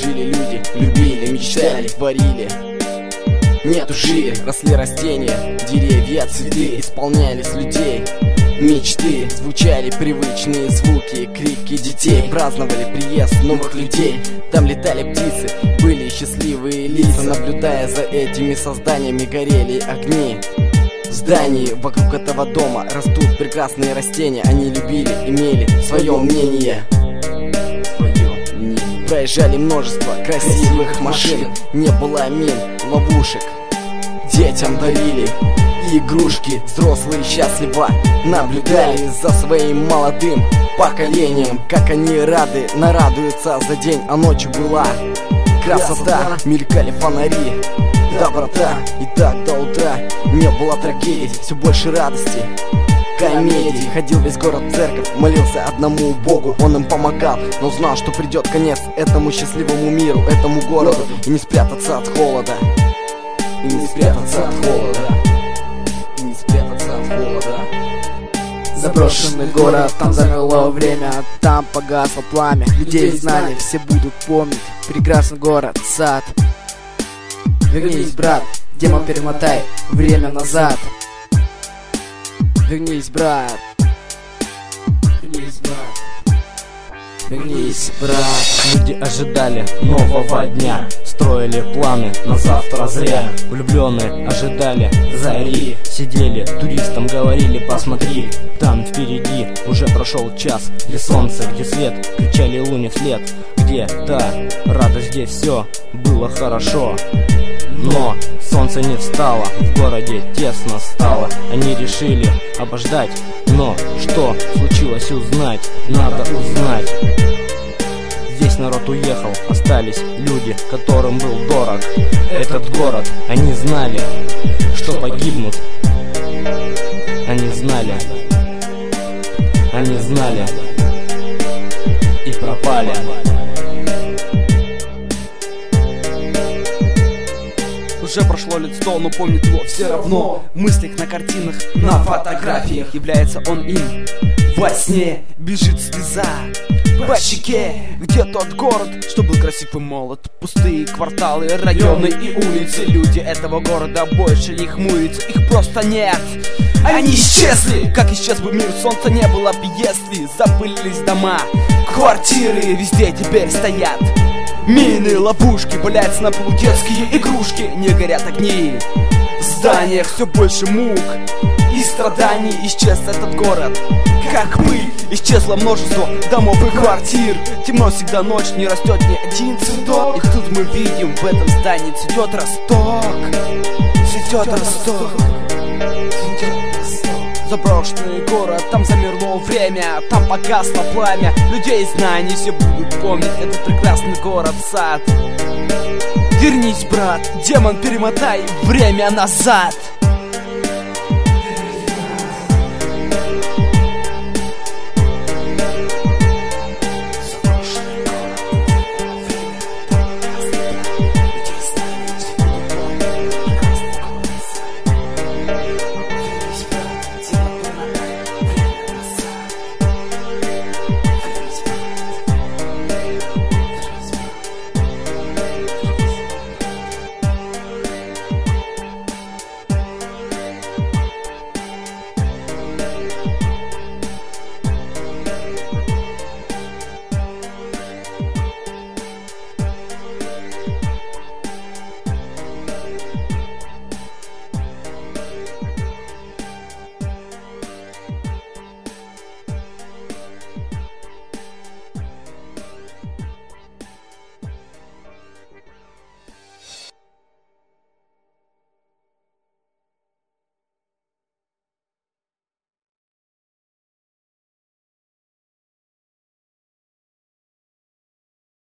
жили люди, любили, мечтали, творили. Нету жили, росли растения, деревья, цветы, исполнялись людей мечты, звучали привычные звуки, крики детей, праздновали приезд новых людей. Там летали птицы, были счастливые лица, наблюдая за этими созданиями горели огни. В здании вокруг этого дома растут прекрасные растения, они любили, имели свое мнение. Проезжали множество красивых машин, не было мин, ловушек. Детям дарили игрушки, взрослые счастливо наблюдали за своим молодым поколением, как они рады, нарадуются за день, а ночью была красота, мелькали фонари, доброта. И так до утра не было трагедий, все больше радости, комедий. Ходил весь город в церковь, молился одному Богу, он им помогал, но знал, что придет конец этому счастливому миру, этому городу. И не спрятаться от холода, и не спрятаться от холода, и не спрятаться от холода. Заброшенный город, там замело время, там погасло пламя. Людей знали, все будут помнить. Прекрасный город, сад. Вернись, брат, демон, перемотай время назад. Вернись, брат. Вернись, брат. Вернись, брат. Люди ожидали нового дня, строили планы на завтра зря. Влюбленные ожидали зари, сидели, туристам говорили: посмотри, там впереди уже прошел час. Где солнце, где свет, кричали луне вслед. Где та радость, где все было хорошо. Но солнце не встало, в городе тесно стало. Они решили обождать, но что случилось, узнать надо узнать. Весь народ уехал, остались люди, которым был дорог этот город. Они знали, что погибнут. Они знали и пропали. Уже прошло лет 100, но помнит его все равно. В мыслях, на картинах, на фотографиях является он им. Во сне бежит слеза по щеке. Где тот город, что был красив и молод? Пустые кварталы, районы и улицы. Люди этого города больше не хмурятся, их просто нет. Они исчезли, как исчез бы мир, солнца не было бы, если забылись дома. Квартиры везде теперь стоят мины, ловушки, валяются на полу детские игрушки. Не горят огни, в зданиях все больше мук и страданий. Исчез этот город, как пыль, исчезло множество домов и квартир. Темно всегда, ночь, не растет ни один цветок. И тут мы видим, в этом здании цветет росток. Цветет росток. Заброшенный город, там замерло время, там погасло пламя. Людей знаний все будут помнить этот прекрасный город, сад. Вернись, брат, демон, перемотай время назад.